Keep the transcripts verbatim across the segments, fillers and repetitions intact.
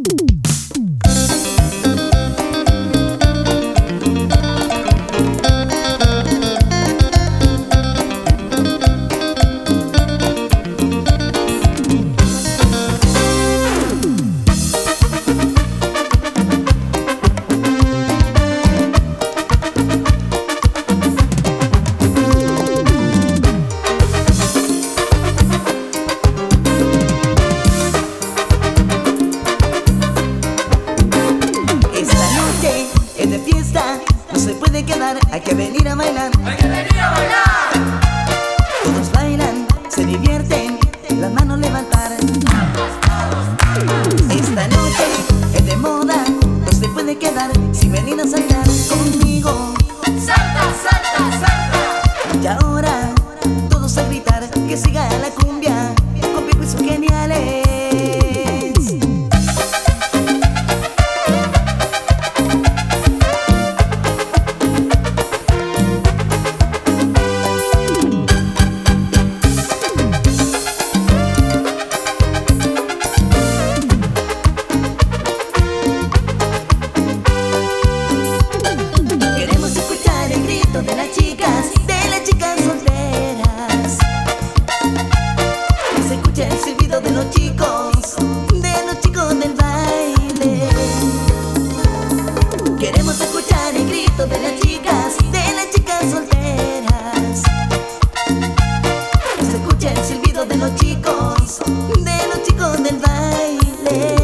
No se puede quedar, hay que venir a bailar. ¡Hay que venir a bailar! Todos bailan, se divierten, las manos levantar. Esta noche es de moda, no se puede quedar sin venir a saltar conmigo. ¡Salta, salta, salta! Y ahora todos a gritar que siga la cumbia con pisos geniales. De las chicas, de las chicas solteras, que se escucha el silbido de los chicos, de los chicos del baile. Queremos escuchar el grito de las chicas, de las chicas solteras, que se escucha el silbido de los chicos, de los chicos del baile.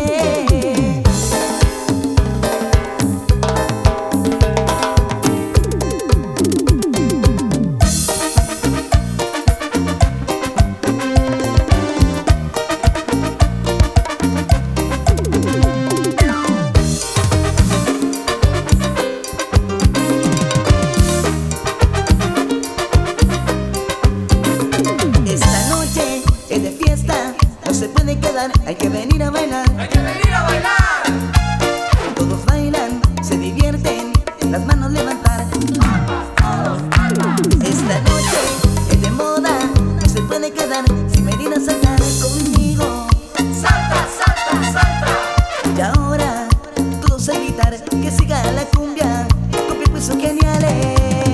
Es de fiesta, no se puede quedar, hay que venir a bailar. ¡Hay que venir a bailar! Todos bailan, se divierten, las manos levantar. Esta noche es de moda, no se puede quedar sin venir a saltar conmigo. ¡Salta, salta, salta! Y ahora todos a gritar que siga la cumbia con pisos geniales.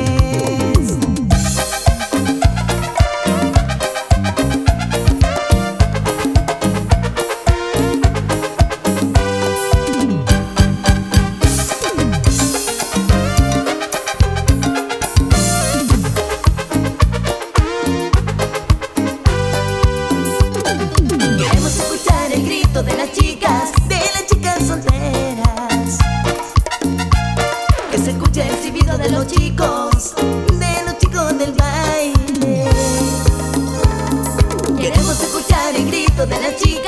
De las chicas, de las chicas solteras, que se escucha el silbido de los chicos, de los chicos del baile. Queremos escuchar el grito de las chicas.